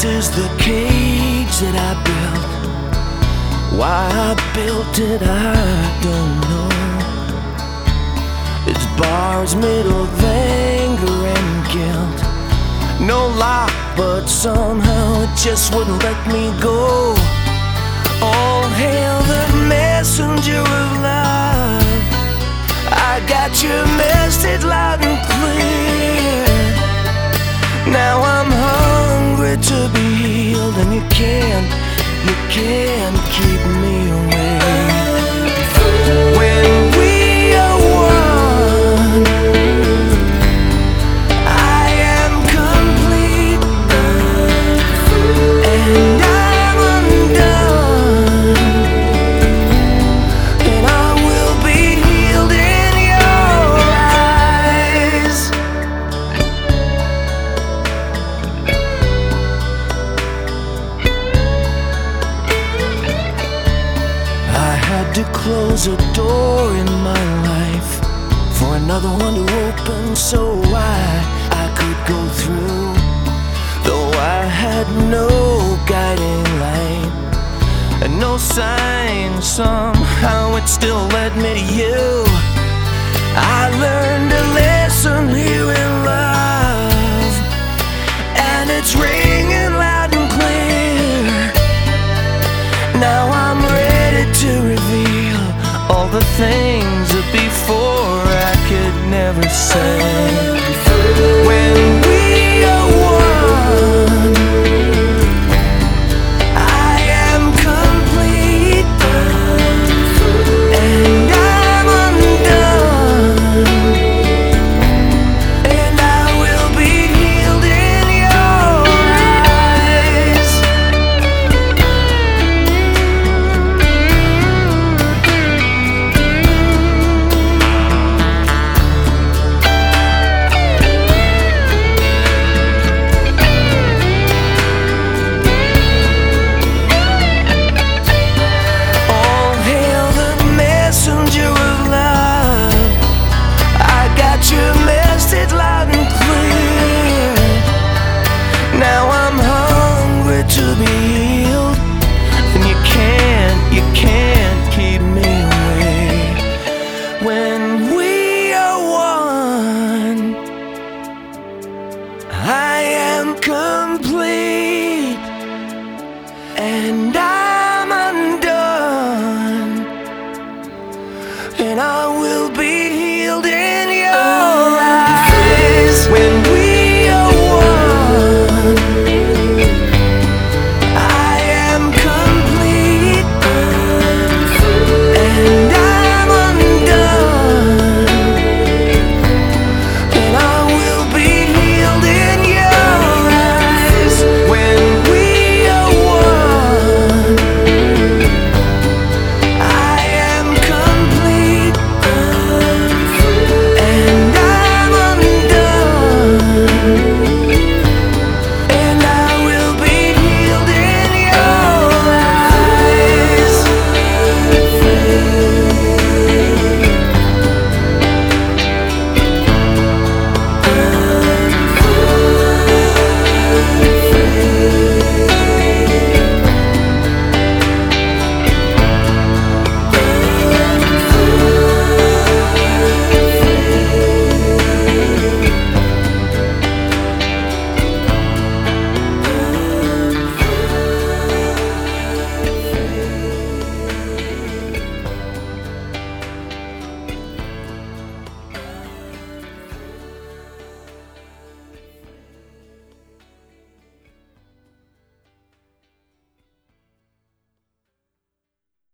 is the cage that I built. Why I built it, I don't know. Its bars made of anger and guilt. No lock, but somehow it just wouldn't let me go. All hail the messenger of love. I got your message loud and clear. Now I'm hungry to be healed, and you can't keep me away. When we are one, I am complete, and I'm undone, and I will be healed in your eyes. I had to close a door in my life for another one to open, so I could go through. Though I had no guiding light and no sign, somehow it still led me to you. I learned a lesson here in love, and it's ringing loud and clear. Now I'm ready to reveal all the things that before I could never say.